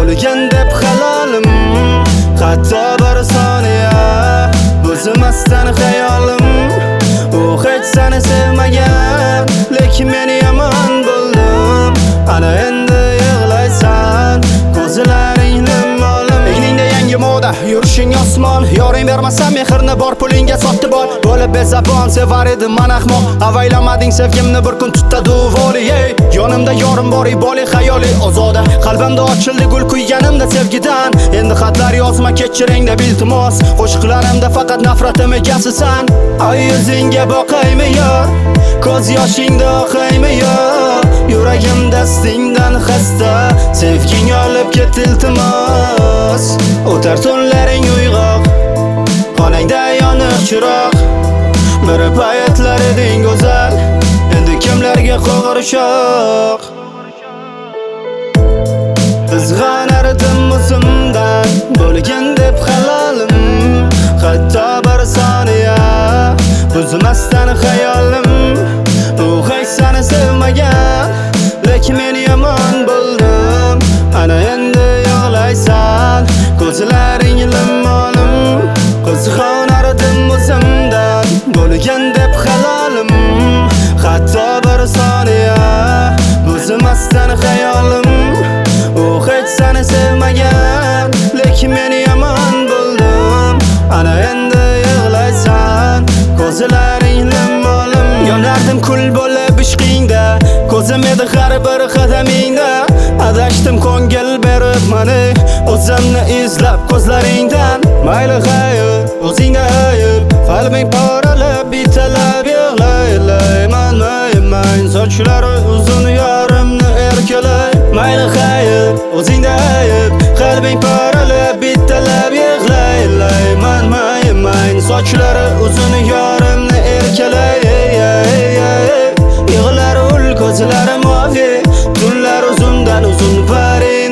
bo'lgan deb halolim. Hatto bir soniya buzmasdan xayolim. U hech seni sevmagan, lekin men yomon bo'ldim. Ana endi yig'laysan, ko'zlaring limmolim. Egningda yangi moda, yurishing osmon. Yoring bermasa mehrni bor pulingga sotib ol. Bo'lib bezabon sevar edim man ahmoq. Avaylamading sevgimni bir kun tutadi voli. Yonimda yorim bor, iboli xayoli ozoda. Qalbimda ochildi gul kuyganimda sevgidan. Endi xatlar yozma kechiringda iltimos. Qo'shiqlarimda faqat nafratim egasisan. Ay yuzingga boqaymi yo, ko'z yoshingda oqaymi yo. Yuragim dastingdan xasta, sevging olib ket iltimos. O'tar tunlaring uyg'oq, xonangda yoniq chiroq. Bir paytlar eding go'zal, endi kimlarga qo'g'irchoq. Izg'anardim o'zimdan, bo'lgan deb halolim. Hatto bir soniya buzmasdan xayolim. U hech seni sevmagan, lekin men yomon bo'ldim. Ana endi yig'laysan, ko'zlaring limmolim. Qizg'anardim o'zimdan, bo'lgan deb halolim. Hatto bir soniya buzmasdan xayolim. U hech seni sevmagan, lekin men yomon bo'ldim. Ana endi yig'laysan, ko'zlaring limmolim. Yonardim kul bo'lib ishqingda, ko'zim edi har bir qadamingda. Adashdim ko'ngil berib mani, o'zimni izlab ko'zlaringdan. Mayli xayr, o'zingda ayb, qalbing poralab bitalab yig'layman. Mayman sochlari uzun yorimni erkalay. Mayli xayr, o'zingda ayb, qalbing poralab bitalab yig'layman. Mayman sochlari uzun yorimni erkalay. Yig'lar ul ko'zlari mavi, tunlar uzundan uzun parin.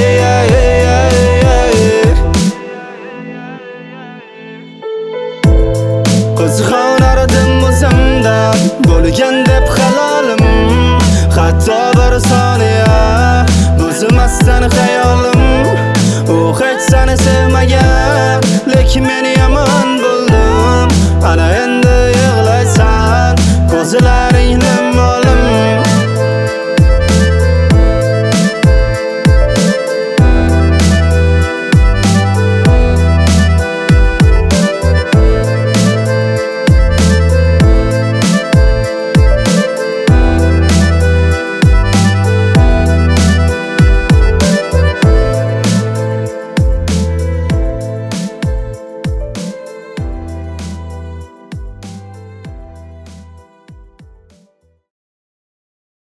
Qizg'anardim o'zimdan, bo'lgan deb halolim. Hatto bir soniya buzmasdan xayolim. U hech seni sevmagan, lekin men yomon bo'ldim. Ana